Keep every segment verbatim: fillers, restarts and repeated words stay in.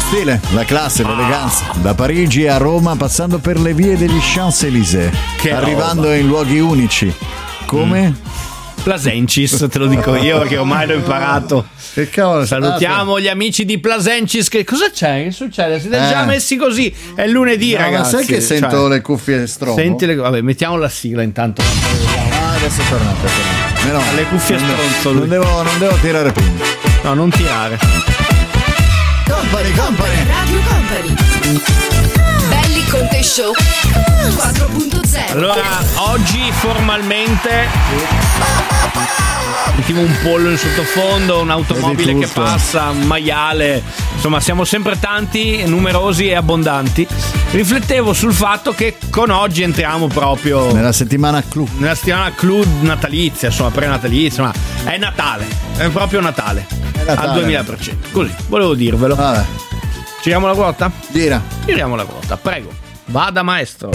stile, la classe, l'eleganza. Da Parigi a Roma, passando per le vie degli Champs-Élysées, Che arrivando roba. in luoghi unici. Come? Mm. Plasencis, te lo dico io perché ormai l'ho imparato. Che cavolo. Salutiamo gli amici di Plasencis. Che cosa c'è? Che succede? Siete Eh. già messi così? È lunedì, No, ma ragazzi. sai che sento Cioè, le cuffie strobo? Senti le... Vabbè, mettiamo la sigla intanto. Ah, adesso tornate, tornate. Meno male. Le cuffie Non devo- stronzo lui. Non devo, non devo tirare pugni. No, non tirare. Company, company. Radio Company. Belli con te show quattro punto zero. Allora, oggi formalmente sentivo un pollo in sottofondo, un'automobile Vedi che tutto. passa, un maiale, insomma siamo sempre tanti, numerosi e abbondanti. Riflettevo sul fatto che con oggi entriamo proprio Nella settimana clou. nella settimana clou natalizia, insomma pre-natalizia, ma è Natale, è proprio Natale, Natale. al duemila per cento. Così, volevo dirvelo. Vabbè, Giriamo la ruota? gira. Giriamo la ruota, prego. Vada maestro.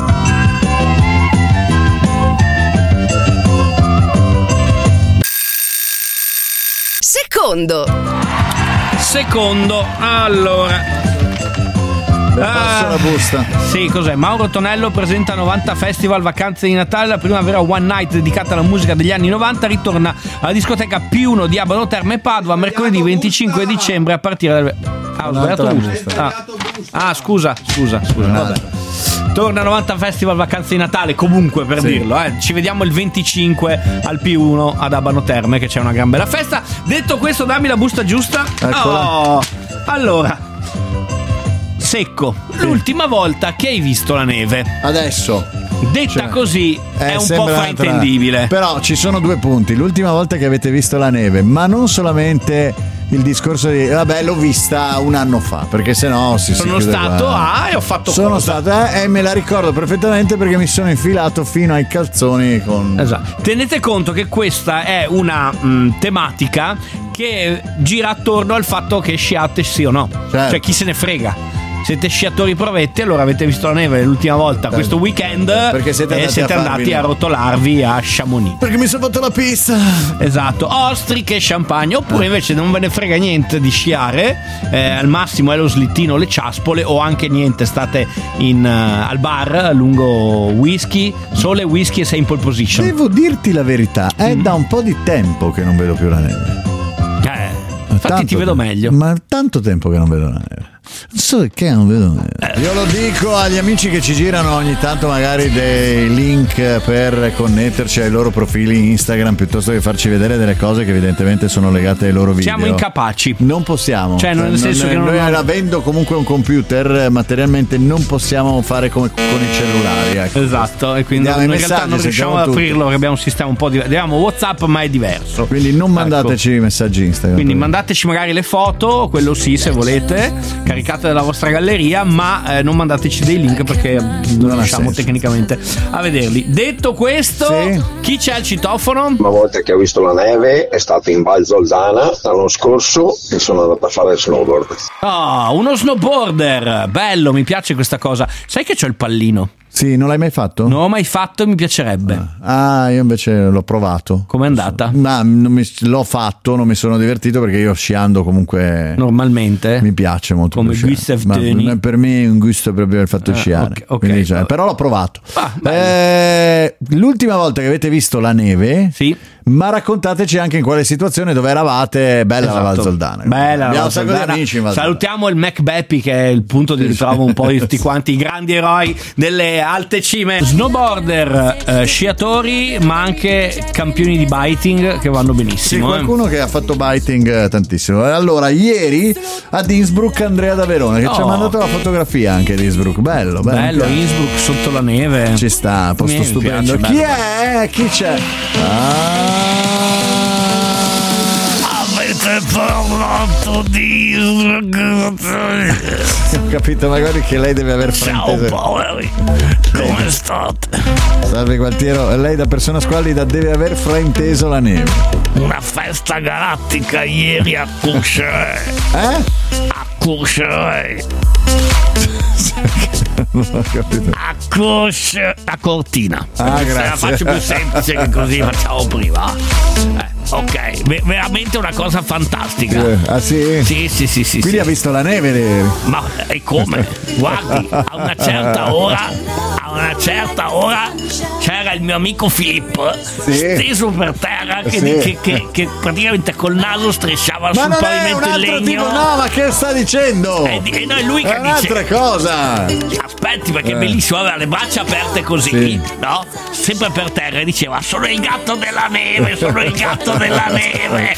Secondo. Secondo, allora. Passo Ah, la busta. sì, cos'è? Mauro Tonello presenta novanta Festival Vacanze di Natale, la prima vera one night dedicata alla musica degli anni novanta. Ritorna alla discoteca P uno di Abano Terme Padova mercoledì venticinque dicembre a partire dal... Ah, ho sbagliato Un'altra busta. Ah. Ah, scusa, scusa, scusa. Vabbè. Torna novanta Festival Vacanze di Natale, comunque per Sì. dirlo, eh. Ci vediamo il venticinque al P uno ad Abano Terme, che c'è una gran bella festa. Detto questo, dammi la busta giusta. Eccola. Oh, allora, Secco, l'ultima volta che hai visto la neve. Adesso. Detta Cioè, così è Eh, un po' sembra fraintendibile. tra- Però ci sono due punti. L'ultima volta che avete visto la neve, ma non solamente il discorso di vabbè, l'ho vista un anno fa, perché sennò si Sono si chiude stato qua. a e ho fatto Sono cosa. stato eh, e me la ricordo perfettamente perché mi sono infilato fino ai calzoni con Esatto. Tenete conto che questa è una mh, tematica che gira attorno al fatto che sciate sì o no. Certo. Cioè chi se ne frega. Siete sciatori provetti, allora avete visto la neve l'ultima volta questo weekend Perché siete e andati siete a farvi andati a neve. rotolarvi a Chamonix. Perché mi sono fatto la pista. Esatto, ostriche e champagne. Oppure invece non ve ne frega niente di sciare, eh, al massimo è lo slittino, le ciaspole, o anche niente, state in, eh, al bar lungo whisky, sole whisky e sei in pole position. Devo dirti la verità, è Mm. da un po' di tempo che non vedo più la neve. Eh, infatti Tanto ti vedo tempo. meglio. Ma tanto tempo che non vedo la neve. Non so perché non vedo la neve. Io lo dico agli amici che ci girano ogni tanto magari dei link per connetterci ai loro profili Instagram piuttosto che farci vedere delle cose che evidentemente sono legate ai loro video. Siamo incapaci. Non possiamo. Cioè, nel senso che non- noi avendo comunque un computer materialmente non possiamo fare come con i cellulari. Ecco. Esatto, e quindi Andiamo in ai realtà messaggi, non riusciamo ad sentiamo aprirlo tutto. perché abbiamo un sistema un po' diverso. Abbiamo WhatsApp, ma è diverso. Quindi non mandateci messaggi Instagram. Quindi mandateci magari le foto, quello sì se volete, caricate dalla vostra galleria, ma eh, non mandateci dei link perché non, Non ha riusciamo senso. tecnicamente a vederli. Detto questo, Sì. chi c'è al citofono? Una volta che ho visto la neve è stato in Val Zolzana l'anno scorso e sono andato a fare snowboard. Ah, uno snowboarder, bello, mi piace questa cosa. Sai che c'ho il pallino? Sì, non l'hai mai fatto? Non l'ho mai fatto e mi piacerebbe. Ah, io invece l'ho provato. Com'è andata? Ma non mi- l'ho fatto, non mi sono divertito perché io sciando comunque Normalmente? mi piace molto. Come sciare. Gustav Ma Töni? per me è un gusto proprio il fatto di Ah, sciare. ok, ok, Quindi, cioè, vabbè. però l'ho provato. Ah, bello. Eh, l'ultima volta che avete visto la neve, Sì. ma raccontateci anche in quale situazione dove eravate. Bella la Val Esatto. Zoldana. Bella la Abbiamo Val un sacco di Zoldana. amici in Val Zoldana. Salutiamo il Mac Beppi che è il punto di ritrovo un po' di tutti quanti i grandi eroi delle alte cime. Snowboarder, eh, sciatori, ma anche campioni di biting che vanno Sì, benissimo. eh. qualcuno che ha fatto biting eh, tantissimo. Allora, ieri ad Innsbruck Andrea da Verona che ci ha Oh. mandato la fotografia anche di Innsbruck. Bello, bello. Bello, mi piace. Innsbruck sotto la neve. Ci sta, posto Mi stupendo. piace, Chi bello. è? Chi c'è? Ah. Avete parlato di... Ho capito, magari che lei deve aver Ciao frainteso. poveri, come state? Salve Gualtiero, lei da persona squallida deve aver frainteso la neve. Una festa galattica ieri a Courcheray. Eh? A Courcheray. Non ho capito. A Crush a Cortina. Ah, Se grazie. la faccio più semplice che così facciamo prima. Eh, ok, Ver- veramente una cosa fantastica. Eh, ah sì? Sì, sì, sì, sì. Quindi sì. ha visto la neve ieri. Ma e come? Guardi, a una certa ora, a una certa ora c'era il mio amico Filippo Sì. steso per terra che, Sì. che, che, che praticamente col naso strisciava Ma sul non è un pavimento in altro legno. tipo, no, ma che sta dicendo? E, e no, è lui che È un'altra dice. cosa. Aspetti, perché Eh. è bellissimo, aveva le braccia aperte così, Sì. no? Sempre per terra e diceva: sono il gatto della neve, sono il gatto della neve.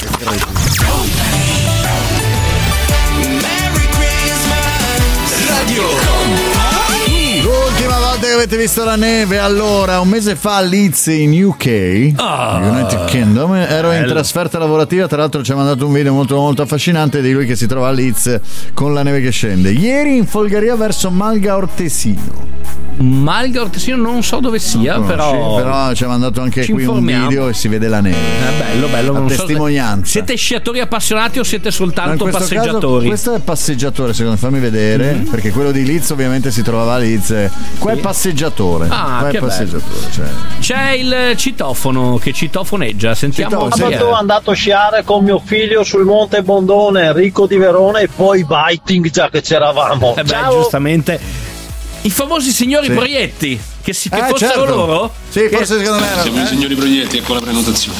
L'ultima volta che avete visto la neve, allora, un mese fa a Leeds in U K, Ah. United Kingdom, ero in Bello. trasferta lavorativa, tra l'altro ci ha mandato un video molto molto affascinante di lui che si trova a Leeds con la neve che scende. Ieri in folgaria verso Malga Ortesino. Malga Ortesino non so dove sia, No, però. sì, però ci ha mandato anche ci qui un informiamo. video e si vede la neve. È bello, bello. A non so se- testimonianza. Siete sciatori appassionati o siete Ma in soltanto questo caso, passeggiatori? questo è passeggiatore, secondo me, fammi vedere, Mm-hmm. perché quello di Leeds ovviamente si trovava a Leeds. Qua è passeggiatore. Ah, qua che è passeggiatore, cioè. C'è il citofono che citofoneggia. Sentiamo Citofono, chi sì. è. Sabato andato a sciare con mio figlio sul Monte Bondone, Enrico di Verona, e poi biting già che c'eravamo. Eh beh, Ciao! giustamente. I famosi signori Sì. proietti, che, si, che Eh, fossero certo. loro? Sì, Che- forse secondo me era. Siamo i eh? signori proietti, ecco la prenotazione.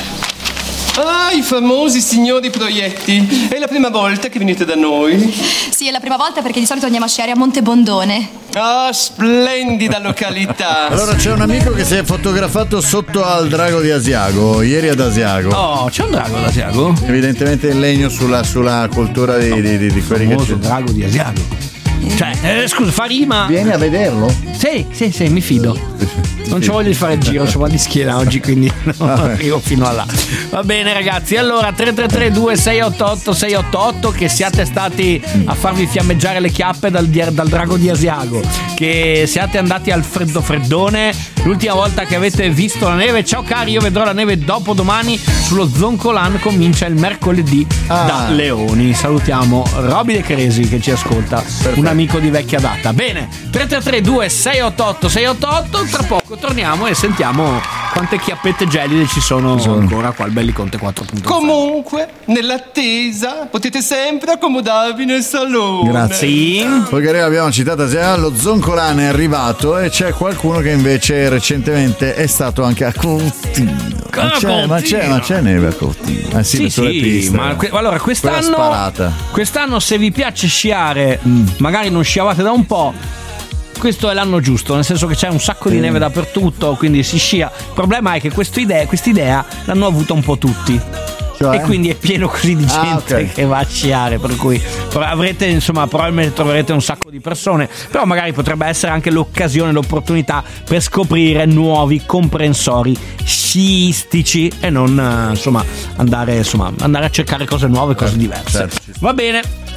Ah, i famosi signori proietti. È la prima volta che venite da noi? Sì, è la prima volta perché di solito andiamo a sciare a Monte Bondone. Ah, splendida località. Allora c'è un amico che si è fotografato sotto al drago di Asiago, ieri ad Asiago. Oh, c'è un drago da Asiago? Evidentemente in legno sulla, sulla cultura di, di, di, di quelli che Famoso c'è. drago di Asiago. Cioè, eh, scusa, fa rima. Vieni a vederlo? Sì, sì, sì, mi fido. Non ci voglio di fare il giro, ci vado di schiena oggi, quindi non arrivo fino a là. Va bene, ragazzi. Allora, tre tre tre due sei otto otto sei otto otto, che siate stati a farvi fiammeggiare le chiappe dal, dal drago di Asiago, che siate andati al freddo freddone l'ultima volta che avete visto la neve. Ciao cari, io vedrò la neve dopo domani sullo Zoncolan, comincia il mercoledì Ah. da Leoni. Salutiamo Roby De Cresi che ci ascolta, un amico di vecchia data. Bene, tre tre tre due sei otto otto sei otto otto, tra poco torniamo e sentiamo quante chiappette gelide ci sono ancora qua al Belliconte quattro punto zero. Comunque, nell'attesa, potete sempre accomodarvi nel salone. Grazie. Sì. Folgaria l'abbiamo citata, sia lo Zoncolan è arrivato e c'è qualcuno che invece recentemente è stato anche a Cortino. Ma A c'è, ma c'è, ma c'è neve a Cortino. Eh sì, Sì, sulle sì, piste. ma que- allora Quella quest'anno, sparata. quest'anno se vi piace sciare, magari non sciavate da un po', questo è l'anno giusto, nel senso che c'è un sacco di neve dappertutto, quindi si scia. Il problema è che quest'idea, quest'idea l'hanno avuta un po' tutti. Cioè? E quindi è pieno così di Ah, gente ok. che va a sciare, per cui avrete, insomma, probabilmente troverete un sacco di persone, però magari potrebbe essere anche l'occasione, l'opportunità per scoprire nuovi comprensori sciistici e non eh, insomma andare, insomma, andare a cercare cose nuove, cose diverse. certo, ci sta. Va bene,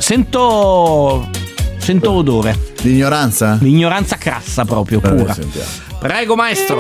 sento sento odore, L'ignoranza? l'ignoranza crassa proprio, Eh, pura. sentiamo. Prego maestro.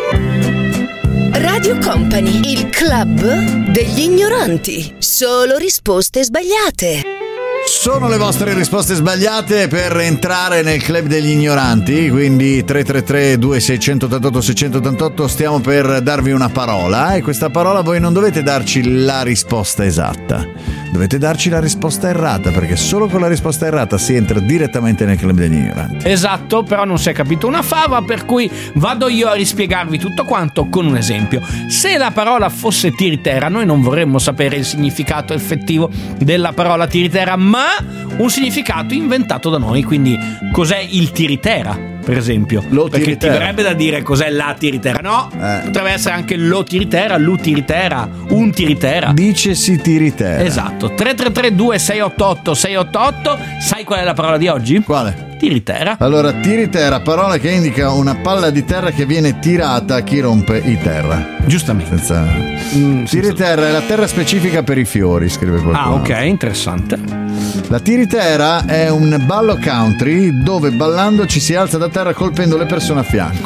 Radio Company, il club degli ignoranti. Solo risposte sbagliate. Sono le vostre risposte sbagliate per entrare nel club degli ignoranti, quindi tre tre tre due sei otto otto sei otto otto, stiamo per darvi una parola e questa parola voi non dovete darci la risposta esatta, dovete darci la risposta errata, perché solo con la risposta errata si entra direttamente nel club degli ignoranti. Esatto, però non si è capito una fava, per cui vado io a rispiegarvi tutto quanto con un esempio. Se la parola fosse tiritera, noi non vorremmo sapere il significato effettivo della parola tiritera, ma un significato inventato da noi. Quindi cos'è il tiritera, per esempio? Lo Perché tiritera. ti verrebbe da dire cos'è la tiritera. No, Eh. potrebbe essere anche lo tiritera, lu tiritera, un tiritera. Dicesi tiritera. Esatto, tre tre tre due sei otto otto sei otto otto. Sai qual è la parola di oggi? Quale? Tiritera. Allora, tiritera, parola che indica una palla di terra che viene tirata a chi rompe i terra. Giustamente. Senza... Mm, senza- Tiritera è la terra specifica per i fiori, scrive qualcuno. Ah, ok, interessante. La tiritera è un ballo country dove ballando ci si alza da terra colpendo le persone a fianco.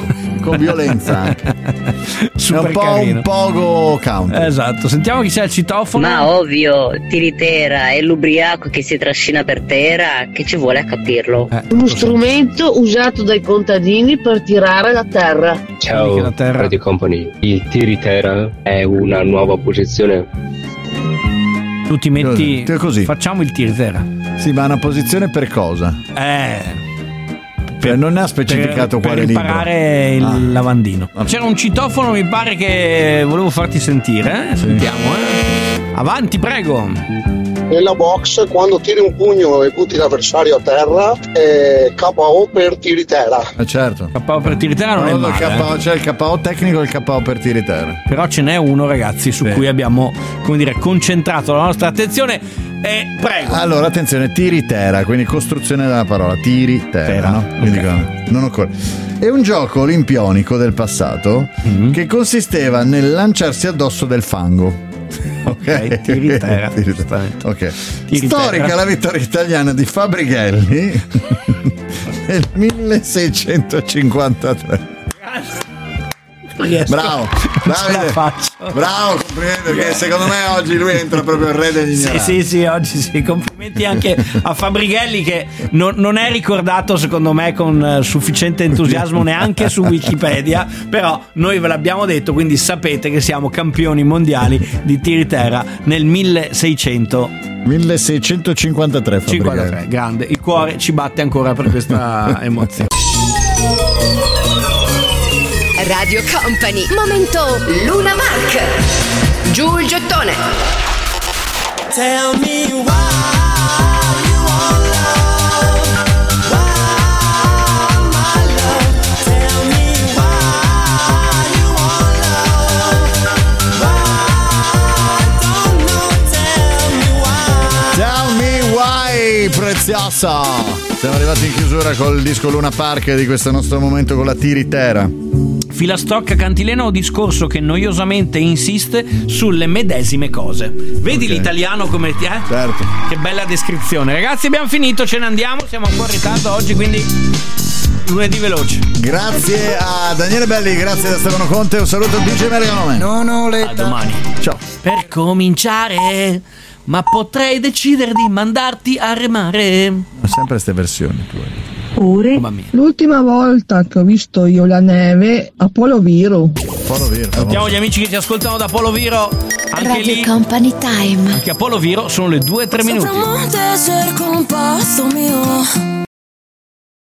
con violenza anche. Super è un po' carino. un pogo country. Esatto, sentiamo chi c'è al citofono. Ma ovvio, tiritera è l'ubriaco che si trascina per terra, che ci vuole a capirlo. Eh, Uno strumento usato dai contadini per tirare la terra. Ciao, la terra. Radio Company. Il tiritera è una nuova posizione. Tu ti metti Così, così. Facciamo il tiritera. Sì, ma una posizione per cosa? Eh Cioè, non ne ha specificato per, quale per libro. imparare il Ah. lavandino. Vabbè. C'era un citofono, mi pare, che volevo farti sentire. Eh? Sentiamo, eh. Avanti, prego. Nella box, quando tiri un pugno e butti l'avversario a terra, è K O per tiritera. Eh, certo. K O per tiritera non No, è no, male, K O, eh. c'è il K O tecnico e il K O per tiritera. Però ce n'è uno, ragazzi, su Sì. cui abbiamo, come dire, concentrato la nostra attenzione. E prego. Allora, attenzione, tiritera, quindi costruzione della parola, tiritera, Tera, no? Quindi ok. non occorre. È un gioco olimpionico del passato Mm-hmm. che consisteva nel lanciarsi addosso del fango. Ok, tiritera, Tiritera. giustamente. Ok. Tiritera. Storica la vittoria italiana di Fabrighelli nel milleseicentocinquantatré. Riesco. Bravo, Non ce la Davide. faccio. Bravo, complimenti, perché secondo me oggi lui entra proprio il re degli Sì, ignoranti. sì, sì, oggi sì. Complimenti anche a Fabrighelli, che non, non è ricordato, secondo me, con eh, sufficiente entusiasmo neanche su Wikipedia. Però noi ve l'abbiamo detto, quindi sapete che siamo campioni mondiali di tiritera nel milleseicento milleseicentocinquantatré Fabrighelli. cinquantatré. Grande, il cuore ci batte ancora per questa emozione. Radio Company. Momento Luna Mark. Giù il gettone. Tell me why you want love. Why, my love. Tell me why you want love. Why, don't know, tell me why. Tell me why, preziosa. Siamo arrivati in chiusura col disco Luna Park di questo nostro momento con la tiritera. Filastocca cantilena o discorso che noiosamente insiste sulle medesime cose. Vedi Ok. l'italiano come ti è? Certo. Che bella descrizione. Ragazzi, abbiamo finito, ce ne andiamo. Siamo un po' in ritardo oggi, quindi lunedì veloce. Grazie a Daniele Belli, grazie da Stefano Conte, un saluto a D J Melganome. Non ho le A domani. Ciao. Per cominciare, ma potrei decidere di mandarti a remare. Ma sempre queste versioni tue. Pure Mamma mia. l'ultima volta che ho visto io la neve a Polo Viro. Polo Viro. Salutiamo gli amici che ci ascoltano da Polo Viro. Anche Radio lì, Company Time. anche a Polo Viro sono le due o tre minuti. Sopra un monte cerco un posto mio.